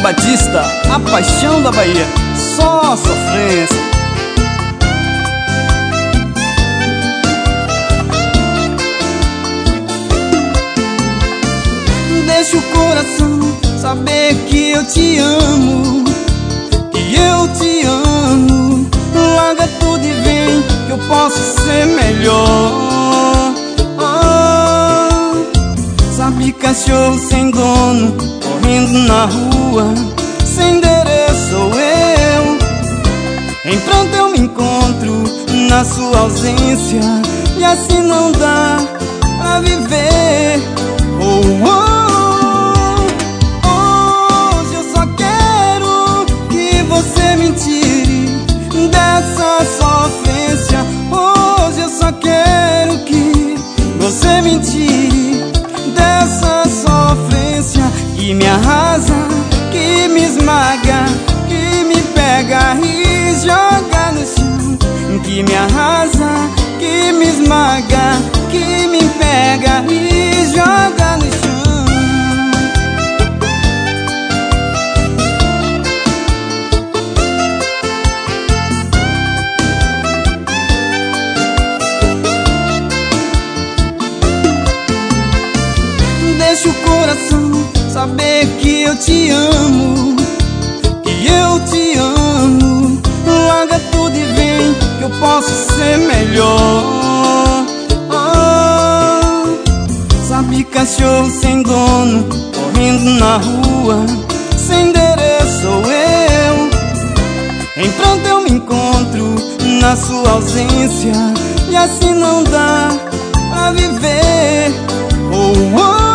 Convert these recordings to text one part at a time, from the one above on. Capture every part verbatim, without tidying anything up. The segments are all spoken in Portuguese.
Batista, a paixão da Bahia, só sofrência. Deixa o coração saber que eu te amo, que eu te amo. Larga tudo e vem, que eu posso ser melhor. Oh, sabe, cachorro sem dono, correndo na rua, sem endereço sou eu. Em pranto eu me encontro na sua ausência, e assim não dá pra viver. Oh, oh. Você me tire dessa sofrência. Hoje eu só quero que você me tire dessa sofrência, que me arrasa, que me esmaga, que me pega e joga no chão. Que me arrasa, que me esmaga, que me pega e joga no chão. Deixa o coração saber que eu te amo, que eu te amo. Larga tudo e vem, que eu posso ser melhor. Oh, sabe, cachorro sem dono, correndo na rua, sem endereço sou eu. Em pranto eu me encontro na sua ausência, e assim não dá pra viver. Oh, oh.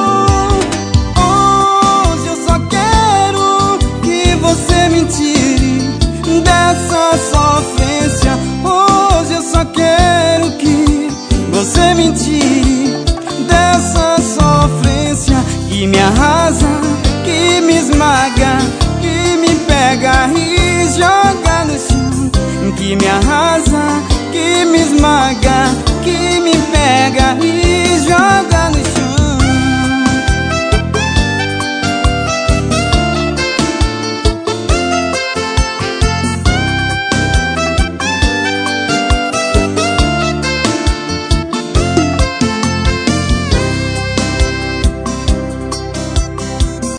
Você me tire dessa sofrência. Hoje eu só quero que você me tire dessa sofrência, que me arrasa, que me esmaga, que me pega e joga no chão. Que me arrasa, que me esmaga,